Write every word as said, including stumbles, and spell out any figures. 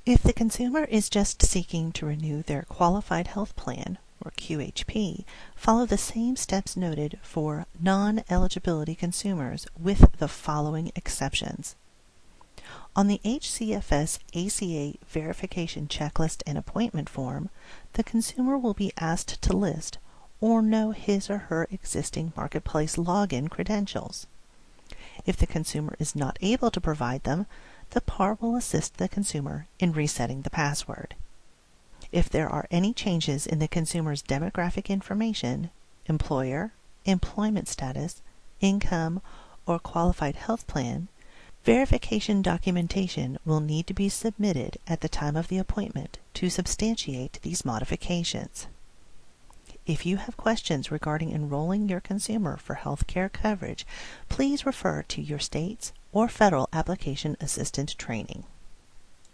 If the consumer is just seeking to renew their Qualified Health Plan, or Q H P, follow the same steps noted for non-eligibility consumers with the following exceptions. On the H C F S A C A verification checklist and appointment form, the consumer will be asked to list or know his or her existing Marketplace login credentials. If the consumer is not able to provide them, the P A R will assist the consumer in resetting the password. If there are any changes in the consumer's demographic information, employer, employment status, income, or qualified health plan, verification documentation will need to be submitted at the time of the appointment to substantiate these modifications. If you have questions regarding enrolling your consumer for health care coverage, please refer to your state's or federal application assistant training.